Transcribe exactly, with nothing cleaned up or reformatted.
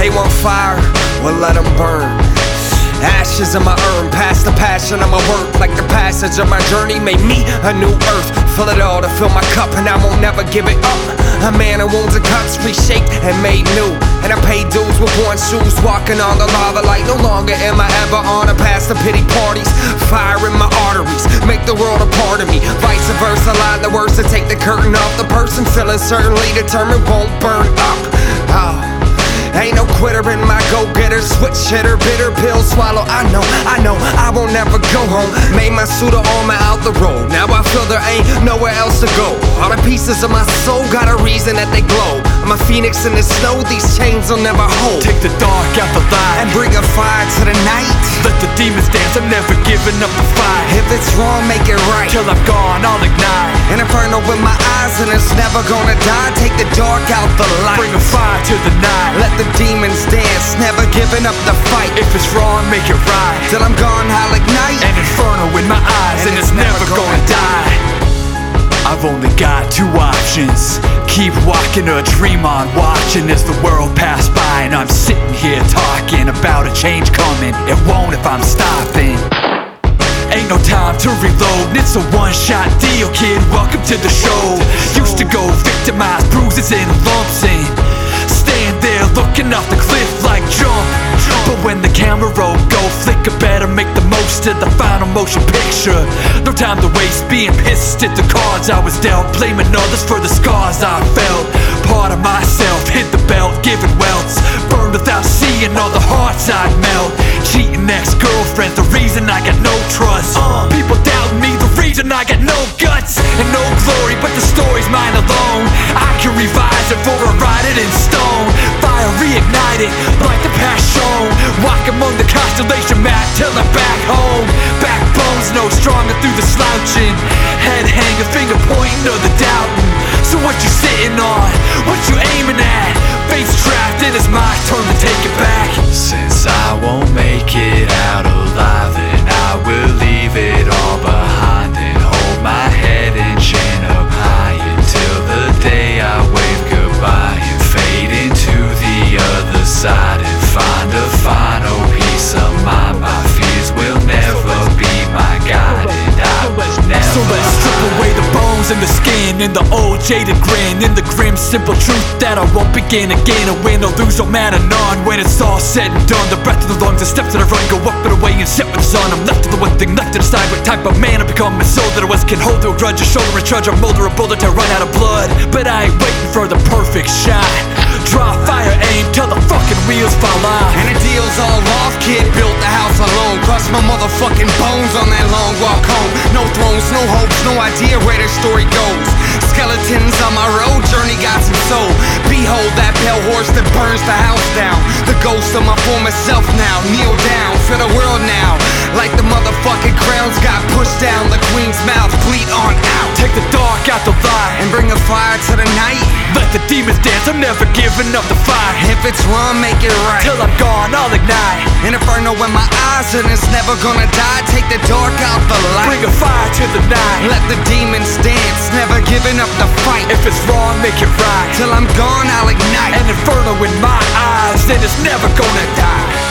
They want fire, well let them burn. Ashes in my urn, past the passion of my work. Like the passage of my journey made me a new earth. Fill it all to fill my cup and I won't never give it up. A man of wounds and cuts, reshaped and made new. And I paid dues with worn shoes, walking on the lava like no longer am I ever on a path to pity parties. Fire in my arteries, make the world a part of me. Vice versa, lie the words to take the curtain off. The person feeling certainly determined won't burn up. Oh. Ain't no quitter in my go-getter, switch hitter, bitter pill swallow. I know, I know, I won't never go home. Made my suit of armor out the road. Now I feel there ain't nowhere else to go. All the pieces of my soul got a reason that they glow. I'm a phoenix in the snow, these chains will never hold. Take the dark out the light and bring a fire to the night. Let the demons dance, I'm never giving up the fight. If it's wrong, make it right. Till I'm gone, I'll ignite an inferno with my eyes and it's never gonna die. Take the dark out the light. Bring a fire to the night. Let the demons dance, never giving up the fight. If it's wrong, make it right. Till I'm gone, I'll ignite an inferno in my eyes and, and it's, it's never, never gonna, gonna die. I've only got two options. Keep walking or dream on watching as the world pass by. And I'm sitting here talking about a change coming. It won't if I'm stopping. Ain't no time to reload, it's a one-shot deal, kid. Welcome to the show. Used to go victimized, bruises and lumps and stand there looking off the cliff like jump. But when the camera roll go flick, I better make the most of the final motion picture. No time to waste being pissed at the cards I was dealt, blaming others for the scars I felt. Part of myself hit the belt, giving welts, burned without seeing all the hearts I'd melt. Cheating ex-girlfriends, the reason I got no trust. uh, People doubt me, the reason I got no guts and no glory, but the story's mine alone. I can revise it for I write it in stone. Fire reignited like the past shown. Walk among the constellation map till I'm back home. Backbones no stronger through the slouching. Head hanging, finger pointing to the doubting. So what you sitting on? What you aiming at? Fate's trapped and it's my turn to take it back. Since I won't make it out alive, then I will leave it all behind and hold my head and chin up high until the day I wave goodbye and fade into the other side and find a final peace of mind. My fears will never be my guide and I will never. So let's strip away the bones and the skin and the old jaded grin and the grim simple truth that I won't begin again. A win or lose don't matter none when it's all said and done. The breath of the lungs, the steps that I run, go up and away and sit with the sun. I'm left to the one thing, left to decide what type of man I become. And soul that I was can hold through a grudge, a shoulder and trudge, a molder, a bullet to run out of blood. But I ain't waiting for the perfect shot. Draw fire, aim till the fucking wheels fall off. And the deal's all off, kid built the house alone. Crushed my motherfucking bones on that long walk home. No thrones, no hopes, no idea where the story goes. Skeletons on my road, journey got some soul. Behold that pale horse that burns the house down. The ghost of my former self now, kneel down, feel the world now. Like the motherfucking crowns got pushed down the queen's mouth, bleed on out. Take the dark out the light and bring a fire to the night. Let the demons dance, I'm never giving up the fight. If it's wrong, make it right. Till I'm gone, I'll ignite an inferno in my eyes and it's never gonna die. Take the dark out the light. Bring a fire to the night. Let the demons dance, never giving up the fight. If it's wrong, make it right. Till I'm gone, I'll ignite an inferno in my eyes and it's never gonna die.